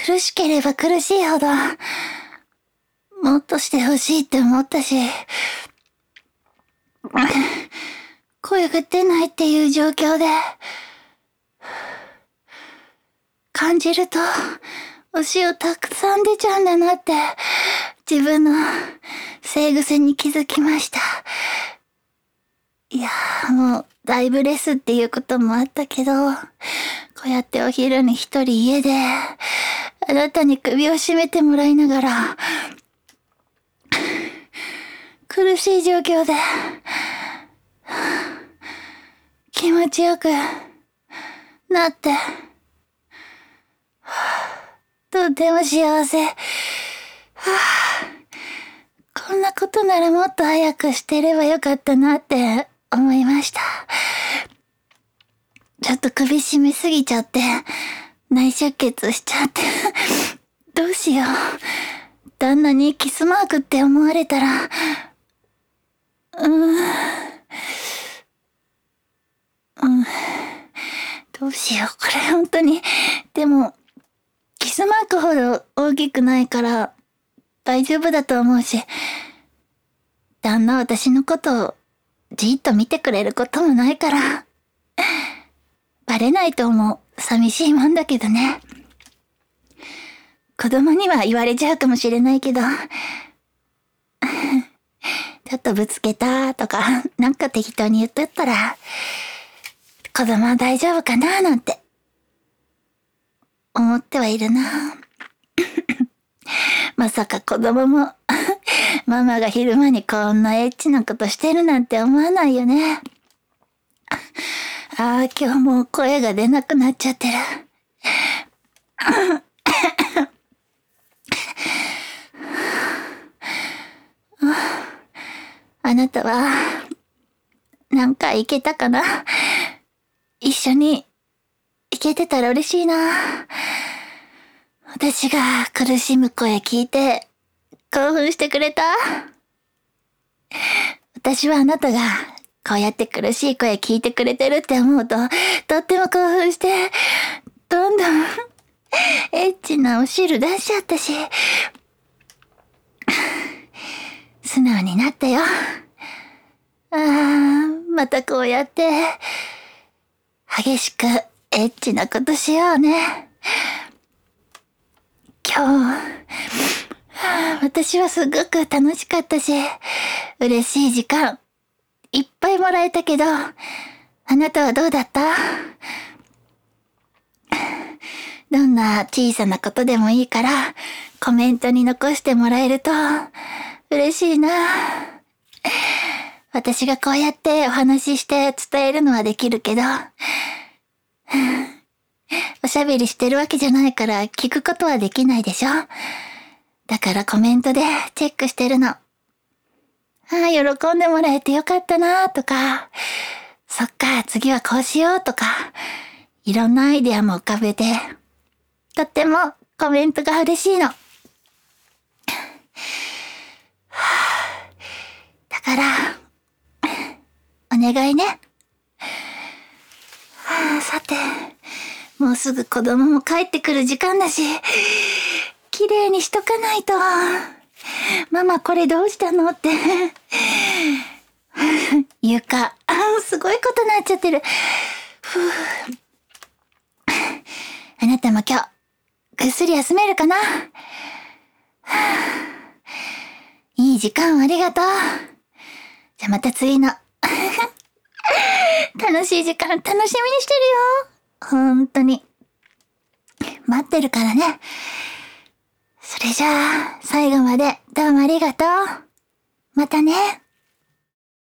苦しければ苦しいほど、もっとしてほしいって思ったし、声が出ないっていう状況で、感じると、お塩たくさん出ちゃうんだなって、自分の性癖に気づきました。いやーもう、だいぶレスっていうこともあったけど、こうやってお昼に一人家で、あなたに首を絞めてもらいながら、苦しい状況で、気持ちよくなって、とても幸せ。こんなことならもっと早くしてればよかったなって思いました。ちょっと首絞めすぎちゃって、内出血しちゃって、どうしよう。旦那にキスマークって思われたら、どうしよう。これ本当に。でも、キスマークほど大きくないから大丈夫だと思うし、旦那私のことをじっと見てくれることもないから、バレないと思う。寂しいもんだけどね。子供には言われちゃうかもしれないけど、ちょっとぶつけたとか、なんか適当に言っとったら、子供は大丈夫かななんて、思ってはいるな。まさか子供も、ママが昼間にこんなエッチなことしてるなんて思わないよね。ああ、今日もう声が出なくなっちゃってる。あなたは、何回行けたかな？一緒に行けてたら嬉しいな。私が苦しむ声聞いて興奮してくれた？私はあなたがこうやって苦しい声聞いてくれてるって思うととっても興奮して、どんどんエッチなお汁出しちゃったし、素直になったよ。またこうやって激しくエッチなことしようね。今日、私はすごく楽しかったし、嬉しい時間いっぱいもらえたけど、あなたはどうだった？どんな小さなことでもいいからコメントに残してもらえると嬉しいな。私がこうやってお話しして伝えるのはできるけど、おしゃべりしてるわけじゃないから聞くことはできないでしょ。だからコメントでチェックしてるの。喜んでもらえてよかったなとか、そっか次はこうしようとか、いろんなアイデアも浮かべて、とってもコメントが嬉しいの。だから、お願いね。さて、もうすぐ子供も帰ってくる時間だし、綺麗にしとかないと。ママこれどうしたのって。床、すごいことになっちゃってる。あなたも今日、ぐっすり休めるかな？いい時間ありがとう。じゃあまた次の。楽しい時間楽しみにしてるよ。本当に。待ってるからね。それじゃあ、最後までどうもありがとう。またね。